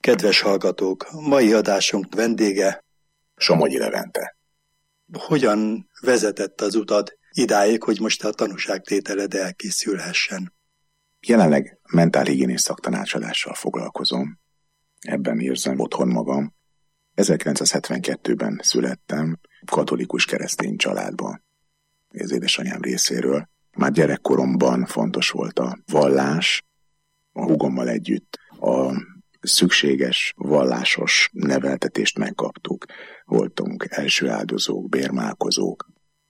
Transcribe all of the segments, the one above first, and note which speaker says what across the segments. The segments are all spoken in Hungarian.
Speaker 1: Kedves hallgatók, mai adásunk vendége
Speaker 2: Somogyi Levente.
Speaker 1: Hogyan vezetett az utad idáig, hogy most a tanúságtételed elkészülhessen?
Speaker 2: Jelenleg mentálhigiénés szaktanácsadással foglalkozom. Ebben érzem otthon magam. 1972-ben születtem katolikus keresztény családban, az édesanyám részéről. Már gyerekkoromban fontos volt a vallás, a húgommal együtt a szükséges vallásos neveltetést megkaptuk. Voltunk első áldozók, bérmálkozók.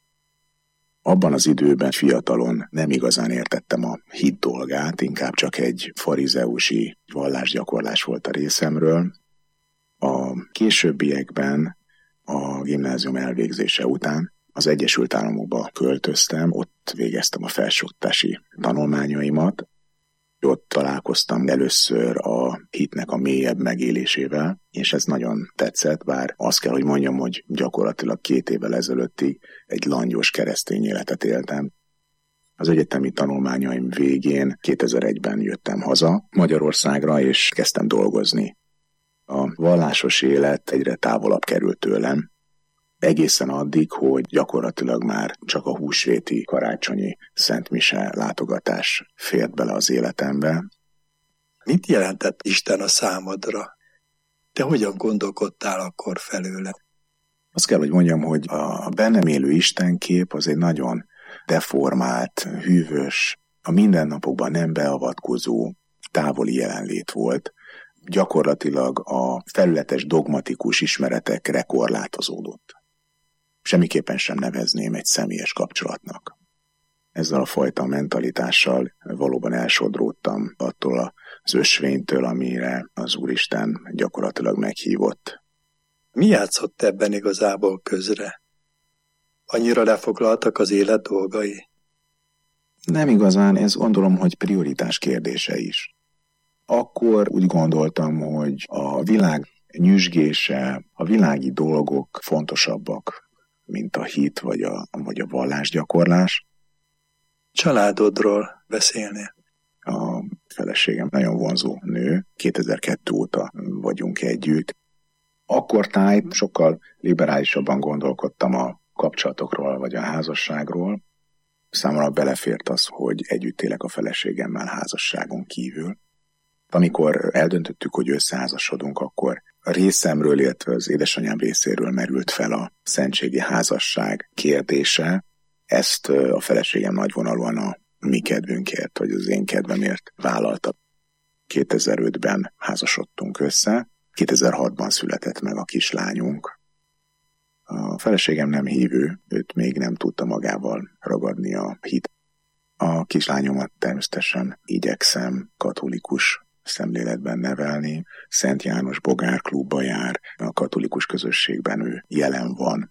Speaker 2: Abban az időben fiatalon nem igazán értettem a hit dolgát, inkább csak egy farizeusi vallásgyakorlás volt a részemről. A későbbiekben, a gimnázium elvégzése után az Egyesült Államokba költöztem, ott végeztem a felsőoktatási tanulmányaimat. Ott találkoztam először a hitnek a mélyebb megélésével, és ez nagyon tetszett, bár azt kell, hogy mondjam, hogy gyakorlatilag 2 évvel ezelőttig egy langyos keresztény életet éltem. Az egyetemi tanulmányaim végén 2001-ben jöttem haza Magyarországra, és kezdtem dolgozni. A vallásos élet egyre távolabb került tőlem, egészen addig, hogy gyakorlatilag már csak a húsvéti, karácsonyi szentmise látogatás fért bele az életembe.
Speaker 1: Mit jelentett Isten a számodra? Te hogyan gondolkodtál akkor felőle?
Speaker 2: Azt kell, hogy mondjam, hogy a bennem élő istenkép az egy nagyon deformált, hűvös, a mindennapokban nem beavatkozó, távoli jelenlét volt. Gyakorlatilag a felületes dogmatikus ismeretekre korlátozódott. Semmiképpen sem nevezném egy személyes kapcsolatnak. Ezzel a fajta mentalitással valóban elsodródtam attól az ösvénytől, amire az Úristen gyakorlatilag meghívott.
Speaker 1: Mi játszott ebben igazából közre? Annyira lefoglaltak az élet dolgai?
Speaker 2: Nem igazán, ez gondolom, hogy prioritás kérdése is. Akkor úgy gondoltam, hogy a világ nyüzsgése, a világi dolgok fontosabbak, mint a hit vagy a vallásgyakorlás.
Speaker 1: Családodról beszélnél?
Speaker 2: A feleségem nagyon vonzó nő, 2002 óta vagyunk együtt. Akkortájt sokkal liberálisabban gondolkodtam a kapcsolatokról vagy a házasságról. Számomra belefért az, hogy együtt élek a feleségemmel házasságon kívül. Amikor eldöntöttük, hogy összeházasodunk, akkor a részemről, illetve az édesanyám részéről merült fel a szentségi házasság kérdése. Ezt a feleségem nagyvonalúan a mi kedvünkért, vagy az én kedvemért vállalta. 2005-ben házasodtunk össze, 2006-ban született meg a kislányunk. A feleségem nem hívő, őt még nem tudta magával ragadni a hit. A kislányomat természetesen igyekszem katolikus szemléletben nevelni. Szent János Bogár klubba jár, a katolikus közösségben ő jelen van.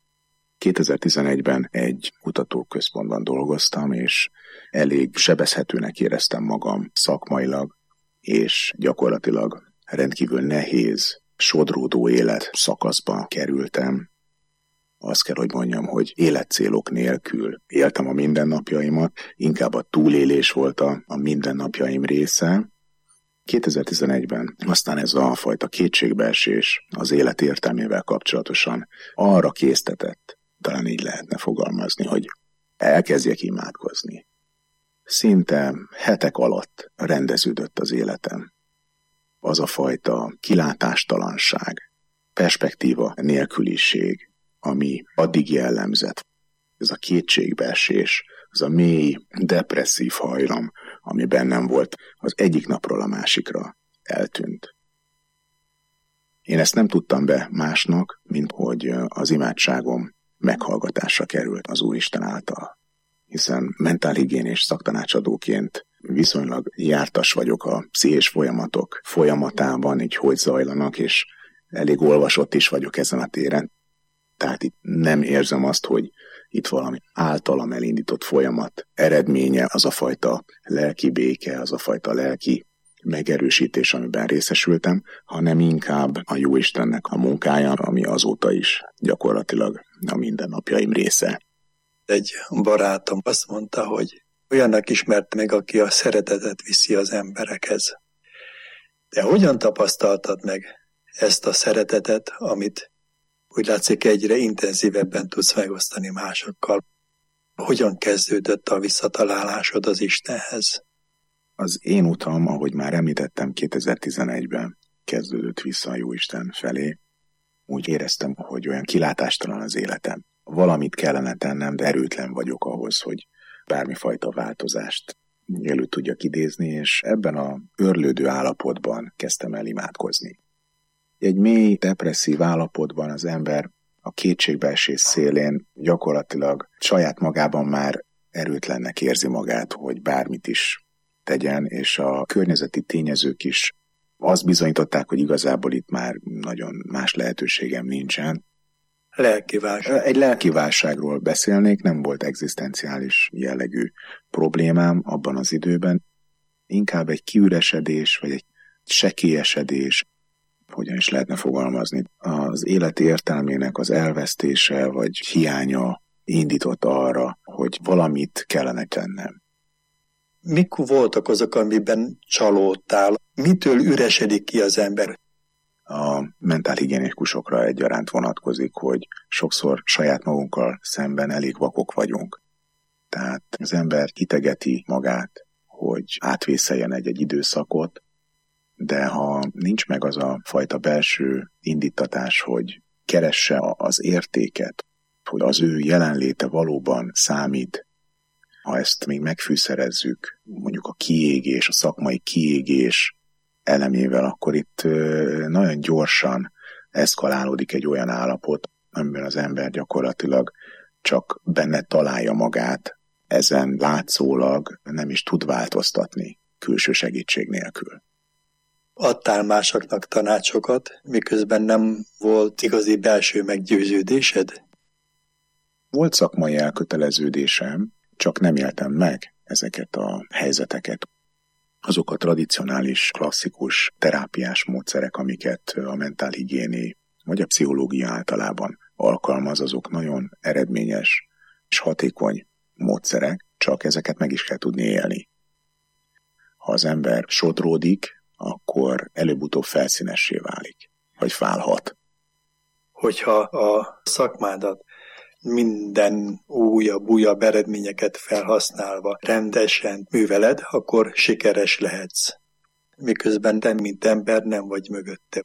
Speaker 2: 2011-ben egy kutatóközpontban dolgoztam, és elég sebezhetőnek éreztem magam szakmailag, és gyakorlatilag rendkívül nehéz, sodródó élet szakaszba kerültem. Azt kell, hogy mondjam, hogy életcélok nélkül éltem a mindennapjaimat, inkább a túlélés volt a mindennapjaim része. 2011-ben aztán ez a fajta kétségbeesés az élet értelmével kapcsolatosan arra késztetett, talán így lehetne fogalmazni, hogy elkezdjek imádkozni. Szinte hetek alatt rendeződött az életem. Az a fajta kilátástalanság, perspektíva nélküliség, ami addig jellemzett. Ez a kétségbeesés, az a mély, depresszív hajlam, ami bennem volt, az egyik napról a másikra eltűnt. Én ezt nem tudtam be másnak, mint hogy az imádságom meghallgatásra került az Úristen által. Hiszen mentálhigiénés szaktanácsadóként viszonylag jártas vagyok a pszichés folyamatok folyamatában, így hogy zajlanak, és elég olvasott is vagyok ezen a téren. Tehát itt nem érzem azt, hogy itt valami általam elindított folyamat eredménye az a fajta lelki béke, az a fajta lelki megerősítés, amiben részesültem, hanem inkább a Jóistennek a munkája, ami azóta is gyakorlatilag a mindennapjaim része.
Speaker 1: Egy barátom azt mondta, hogy olyannak ismert meg, aki a szeretetet viszi az emberekhez. De hogyan tapasztaltad meg ezt a szeretetet, amit úgy látszik egyre intenzívebben tudsz megosztani másokkal? Hogyan kezdődött a visszatalálásod az Istenhez?
Speaker 2: Az én utam, ahogy már említettem, 2011-ben kezdődött vissza a Jóisten felé. Úgy éreztem, hogy olyan kilátástalan az életem. Valamit kellene tennem, de erőtlen vagyok ahhoz, hogy bármifajta változást elő tudjak idézni, és ebben a őrlődő állapotban kezdtem el imádkozni. Egy mély, depresszív állapotban az ember a kétségbeesés szélén gyakorlatilag saját magában már erőtlennek érzi magát, hogy bármit is tegyen, és a környezeti tényezők is azt bizonyították, hogy igazából itt már nagyon más lehetőségem nincsen.
Speaker 1: Lelkiválság.
Speaker 2: Egy lelkiválságról beszélnék, nem volt egzisztenciális jellegű problémám abban az időben. Inkább egy kiüresedés, vagy egy sekélyesedés, hogyan is lehetne fogalmazni. Az élet értelmének az elvesztése, vagy hiánya indított arra, hogy valamit kellene tennem.
Speaker 1: Mik voltak azok, amiben csalódtál? Mitől üresedik ki az ember?
Speaker 2: A mentálhigiénikusokra egyaránt vonatkozik, hogy sokszor saját magunkkal szemben elég vakok vagyunk. Tehát az ember hitegeti magát, hogy átvészeljen egy időszakot, de ha nincs meg az a fajta belső indítatás, hogy keresse az értéket, hogy az ő jelenléte valóban számít, ha ezt még megfűszerezzük, mondjuk a kiégés, a szakmai kiégés elemével, akkor itt nagyon gyorsan eszkalálódik egy olyan állapot, amiben az ember gyakorlatilag csak benne találja magát, ezen látszólag nem is tud változtatni külső segítség nélkül.
Speaker 1: Adtál másoknak tanácsokat, miközben nem volt igazi belső meggyőződésed?
Speaker 2: Volt szakmai elköteleződésem, csak nem éltem meg ezeket a helyzeteket. Azok a tradicionális, klasszikus terápiás módszerek, amiket a mentálhigiéni vagy a pszichológia általában alkalmaz, azok nagyon eredményes és hatékony módszerek, csak ezeket meg is kell tudni élni. Ha az ember sodródik, akkor előbb-utóbb felszínessé válik, vagy válhat.
Speaker 1: Hogyha a szakmádat minden újabb eredményeket felhasználva rendesen műveled, akkor sikeres lehetsz. Miközben te, mint ember, nem vagy mögötte.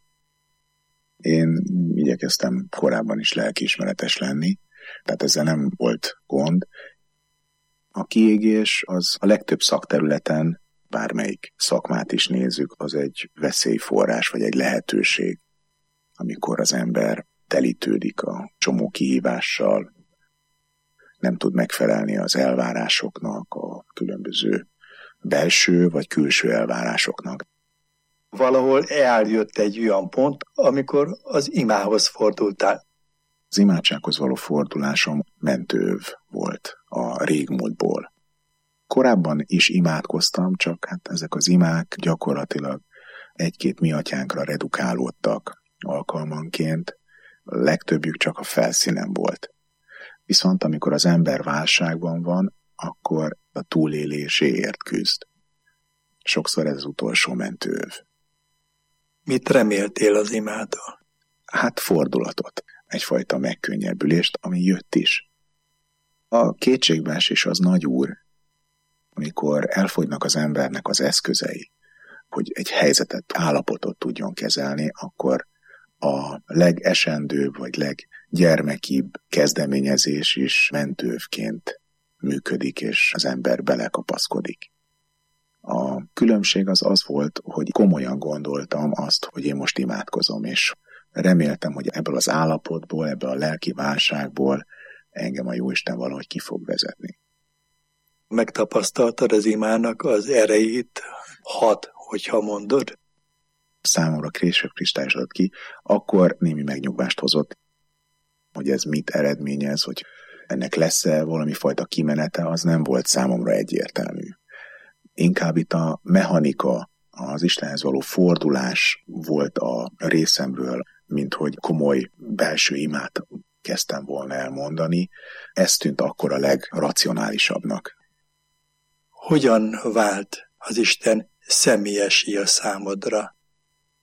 Speaker 2: Én igyekeztem korábban is lelkiismeretes lenni, tehát ezzel nem volt gond. A kiégés az a legtöbb szakterületen, bármelyik szakmát is nézzük, az egy veszélyforrás, vagy egy lehetőség, amikor az ember telítődik a csomó kihívással, nem tud megfelelni az elvárásoknak, a különböző belső vagy külső elvárásoknak.
Speaker 1: Valahol eljött egy olyan pont, amikor az imához fordultál.
Speaker 2: Az imádsághoz való fordulásom mentőv volt a régmúltból. Korábban is imádkoztam, csak hát ezek az imák gyakorlatilag egy-két mi atyánkra redukálódtak alkalmanként, legtöbbjük csak a felszínen volt. Viszont amikor az ember válságban van, akkor a túléléséért küzd. Sokszor ez az utolsó mentőv.
Speaker 1: Mit reméltél az imától?
Speaker 2: Hát fordulatot, egyfajta megkönnyebbülést, ami jött is. A kétségbeesés az nagy úr, amikor elfogynak az embernek az eszközei, hogy egy helyzetet, állapotot tudjon kezelni, akkor a legesendőbb vagy leggyermekibb kezdeményezés is mentővként működik, és az ember belekapaszkodik. A különbség az volt, hogy komolyan gondoltam azt, hogy én most imádkozom, és reméltem, hogy ebből az állapotból, ebből a lelki válságból engem a Jóisten valahogy ki fog vezetni.
Speaker 1: Megtapasztaltad az imának az erejét, hat, hogyha mondod?
Speaker 2: Számomra később kristályosodott ki, akkor némi megnyugvást hozott, hogy ez mit eredményez, hogy ennek lesz-e valami fajta kimenete, az nem volt számomra egyértelmű. Inkább itt a mechanika, az Istenhez való fordulás volt a részemről, mint hogy komoly belső imát kezdtem volna elmondani. Ez tűnt akkor a legracionálisabbnak.
Speaker 1: Hogyan vált az Isten személyessé a számodra?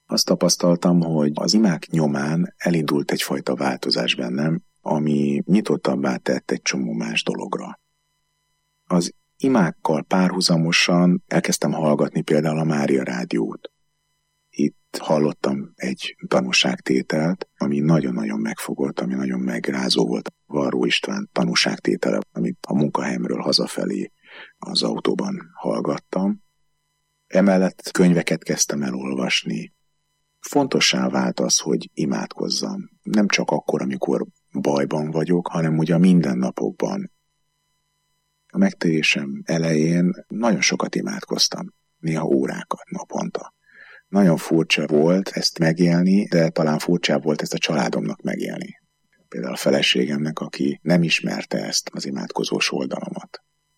Speaker 2: Azt tapasztaltam, hogy az imák nyomán elindult egyfajta változás bennem, ami nyitottabbá tett egy csomó más dologra. Az imákkal párhuzamosan elkezdtem hallgatni például a Mária rádiót. Itt hallottam egy tanúságtételt, ami nagyon-nagyon megfogott, ami nagyon megrázó volt. Varró István tanúságtétele, amit a munkahelyemről hazafelé az autóban hallgattam. Emellett könyveket kezdtem el olvasni. Fontossá vált az, hogy imádkozzam. Nem csak akkor, amikor bajban vagyok, hanem ugye a mindennapokban. A megtérésem elején nagyon sokat imádkoztam, néha órákat naponta. Nagyon furcsa volt ezt megélni, de talán furcsább volt ezt a családomnak megélni. Például a feleségemnek, aki nem ismerte ezt az imádkozós oldalamat.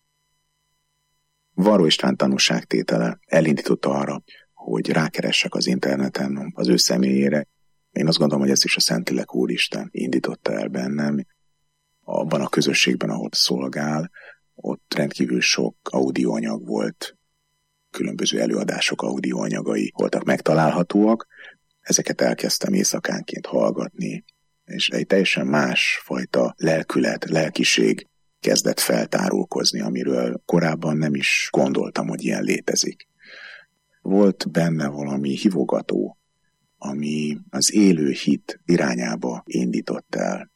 Speaker 2: Varró István tanúságtétele elindította arra, hogy rákeressek az interneten az ő személyére. Én azt gondolom, hogy ez is a Szentlélek Úristen indította el bennem. Abban a közösségben, ahol szolgál, ott rendkívül sok audioanyag volt, különböző előadások audioanyagai voltak megtalálhatóak. Ezeket elkezdtem éjszakánként hallgatni, és egy teljesen másfajta lelkület, lelkiség kezdett feltárulkozni, amiről korábban nem is gondoltam, hogy ilyen létezik. Volt benne valami hívogató, ami az élő hit irányába indított el.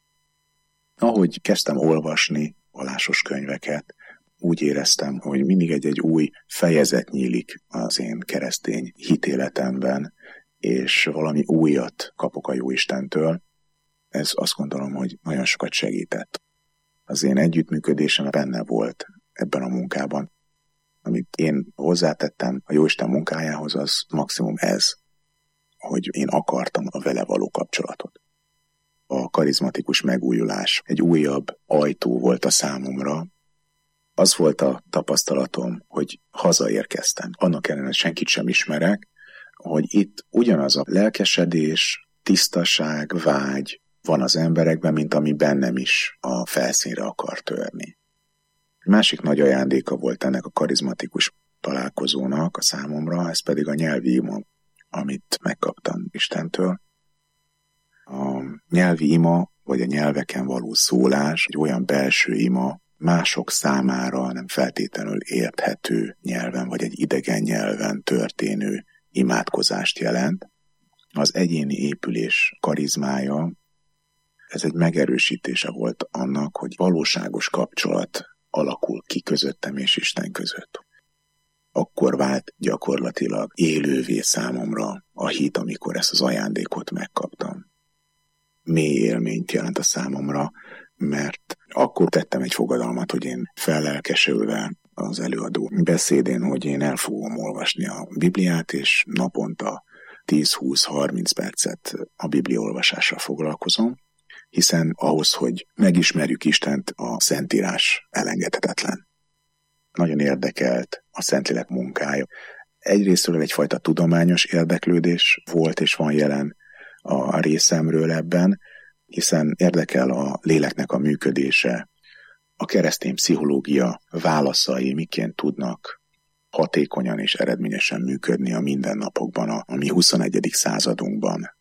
Speaker 2: Ahogy kezdtem olvasni vallásos könyveket, úgy éreztem, hogy mindig egy új fejezet nyílik az én keresztény hitéletemben, és valami újat kapok a Jóistentől. Ez azt gondolom, hogy nagyon sokat segített. Az én együttműködésem benne volt ebben a munkában. Amit én hozzátettem a Jóisten munkájához, az maximum ez, hogy én akartam a vele való kapcsolatot. A karizmatikus megújulás egy újabb ajtó volt a számomra. Az volt a tapasztalatom, hogy hazaérkeztem. Annak ellenére senkit sem ismerek, hogy itt ugyanaz a lelkesedés, tisztaság, vágy van az emberekben, mint ami bennem is a felszínre akar törni. Másik nagy ajándéka volt ennek a karizmatikus találkozónak a számomra, ez pedig a nyelvi ima, amit megkaptam Istentől. A nyelvi ima, vagy a nyelveken való szólás, egy olyan belső ima, mások számára nem feltétlenül érthető nyelven, vagy egy idegen nyelven történő imádkozást jelent. Az egyéni épülés karizmája, ez egy megerősítése volt annak, hogy valóságos kapcsolat alakul ki közöttem és Isten között. Akkor vált gyakorlatilag élővé számomra a hit, amikor ezt az ajándékot megkaptam. Mély élményt jelent a számomra, mert akkor tettem egy fogadalmat, hogy én fellelkesülve az előadó beszédén, hogy én el fogom olvasni a Bibliát, és naponta 10-20-30 percet a Biblia olvasással foglalkozom, hiszen ahhoz, hogy megismerjük Istent, a Szentírás elengedhetetlen. Nagyon érdekelt a Szentlélek munkája. Egyrésztről egyfajta tudományos érdeklődés volt és van jelen a részemről ebben, hiszen érdekel a léleknek a működése, a keresztény pszichológia válaszai miként tudnak hatékonyan és eredményesen működni a mindennapokban, a mi 21. századunkban.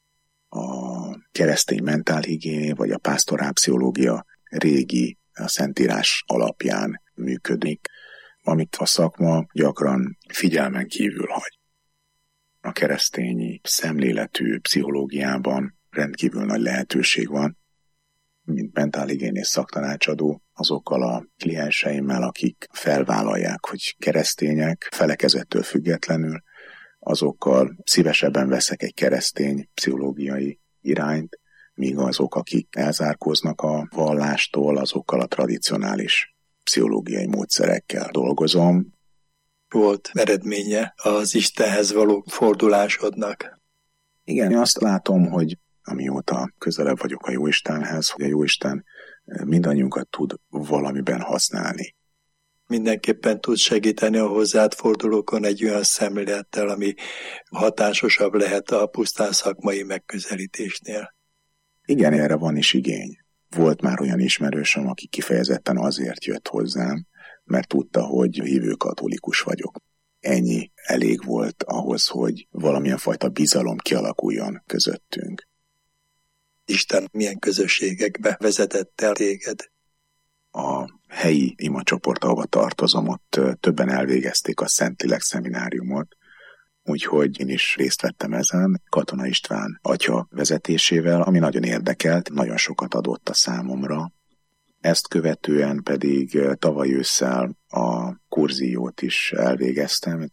Speaker 2: A keresztény mentálhigiéné vagy a pásztorálpszichológia régi, a Szentírás alapján működik, amit a szakma gyakran figyelmen kívül hagy. A keresztényi szemléletű pszichológiában rendkívül nagy lehetőség van, mint mentálhigiénész szaktanácsadó, azokkal a klienseimmel, akik felvállalják, hogy keresztények, felekezettől függetlenül, azokkal szívesebben veszek egy keresztény pszichológiai irányt, míg azok, akik elzárkóznak a vallástól, azokkal a tradicionális pszichológiai módszerekkel dolgozom.
Speaker 1: Volt eredménye az Istenhez való fordulásodnak?
Speaker 2: Igen, én azt látom, hogy amióta közelebb vagyok a Jóistenhez, hogy a Jóisten mindannyiunkat tud valamiben használni.
Speaker 1: Mindenképpen tud segíteni a hozzád fordulókon egy olyan szemlélettel, ami hatásosabb lehet a pusztán szakmai megközelítésnél.
Speaker 2: Igen, erre van is igény. Volt már olyan ismerősöm, aki kifejezetten azért jött hozzám, mert tudta, hogy hívő katolikus vagyok. ennyi elég volt ahhoz, hogy valamilyen fajta bizalom kialakuljon közöttünk.
Speaker 1: Isten milyen közösségekbe vezetett el téged?
Speaker 2: A helyi imacsoport, ahova tartozom, ott többen elvégezték a Szentlélek szemináriumot, úgyhogy én is részt vettem ezen, Katona István atya vezetésével, ami nagyon érdekelt, nagyon sokat adott a számomra. Ezt követően pedig tavaly ősszel a kurziót is elvégeztem,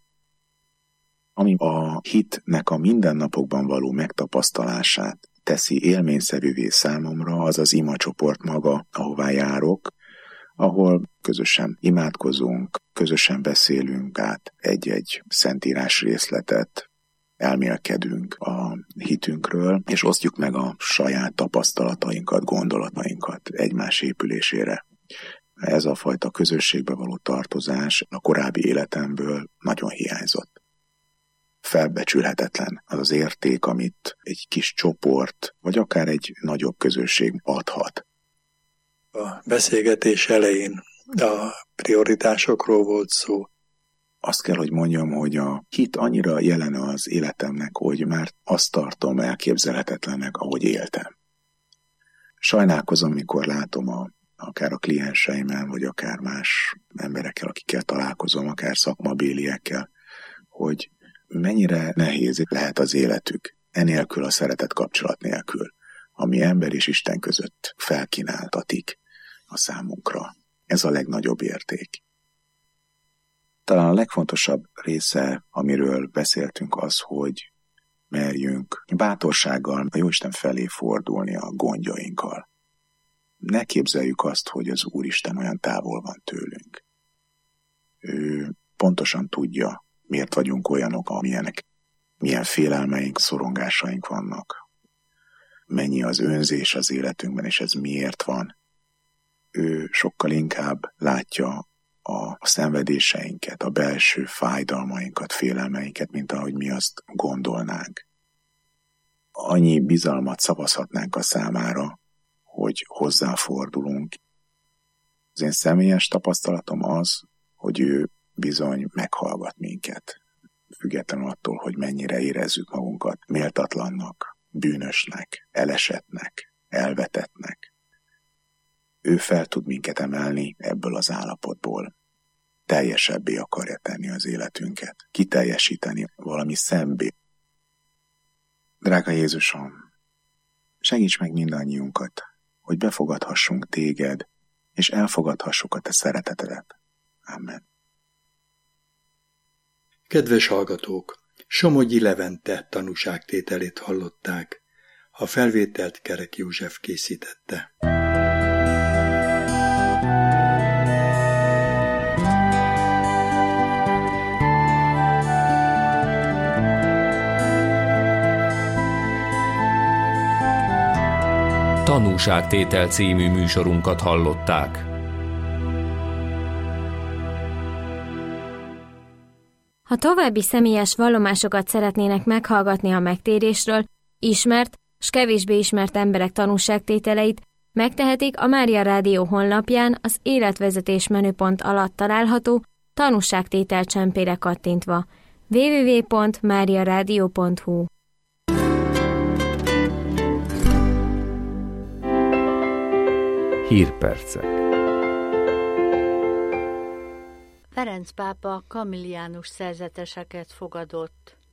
Speaker 2: ami a hitnek a mindennapokban való megtapasztalását teszi élményszerűvé számomra, az az imacsoport maga, ahová járok, ahol közösen imádkozunk, közösen beszélünk át egy-egy szentírás részletet, elmélkedünk a hitünkről, és osztjuk meg a saját tapasztalatainkat, gondolatainkat egymás épülésére. Ez a fajta közösségbe való tartozás a korábbi életemből nagyon hiányzott. Felbecsülhetetlen az az érték, amit egy kis csoport, vagy akár egy nagyobb közösség adhat.
Speaker 1: A beszélgetés elején a prioritásokról volt szó.
Speaker 2: Azt kell, hogy mondjam, hogy a hit annyira jelen az életemnek, hogy már azt tartom elképzelhetetlennek, ahogy éltem. Sajnálkozom, mikor látom akár a klienseimen, vagy akár más emberekkel, akikkel találkozom, akár szakmabéliekkel, hogy mennyire nehéz lehet az életük, enélkül a szeretet kapcsolat nélkül, ami ember és Isten között felkínáltatik a számunkra. Ez a legnagyobb érték. Talán a legfontosabb része, amiről beszéltünk, az, hogy merjünk bátorsággal a Jóisten felé fordulni a gondjainkkal. Ne képzeljük azt, hogy az Úristen olyan távol van tőlünk. Ő pontosan tudja, miért vagyunk olyanok, amilyenek, milyen félelmeink, szorongásaink vannak. Mennyi az önzés az életünkben, és ez miért van. Ő sokkal inkább látja a szenvedéseinket, a belső fájdalmainkat, félelmeinket, mint ahogy mi azt gondolnánk. Annyi bizalmat szavazhatnánk a számára, hogy hozzáfordulunk. Az én személyes tapasztalatom az, hogy ő bizony meghallgat minket, függetlenül attól, hogy mennyire érezzük magunkat méltatlannak, bűnösnek, elesettnek, elvetettnek. Ő fel tud minket emelni ebből az állapotból. Teljesebbé akarja tenni az életünket, kiteljesíteni valami szebbé. Drága Jézusom, segíts meg mindannyiunkat, hogy befogadhassunk téged, és elfogadhassuk a te szeretetedet. Amen.
Speaker 1: Kedves hallgatók, Somogyi Levente tanúságtételét hallották. A felvételt Kerek József készítette.
Speaker 3: Tanúságtétel című műsorunkat hallották.
Speaker 4: Ha további személyes vallomásokat szeretnének meghallgatni a megtérésről, ismert s kevésbé ismert emberek tanúságtételeit, megtehetik a Mária Rádió honlapján az életvezetés menüpont alatt található tanúságtétel csempére kattintva. www.mariaradio.hu.
Speaker 3: Hírpercek.
Speaker 5: Ferenc pápa kamilliánus szerzeteseket fogadott.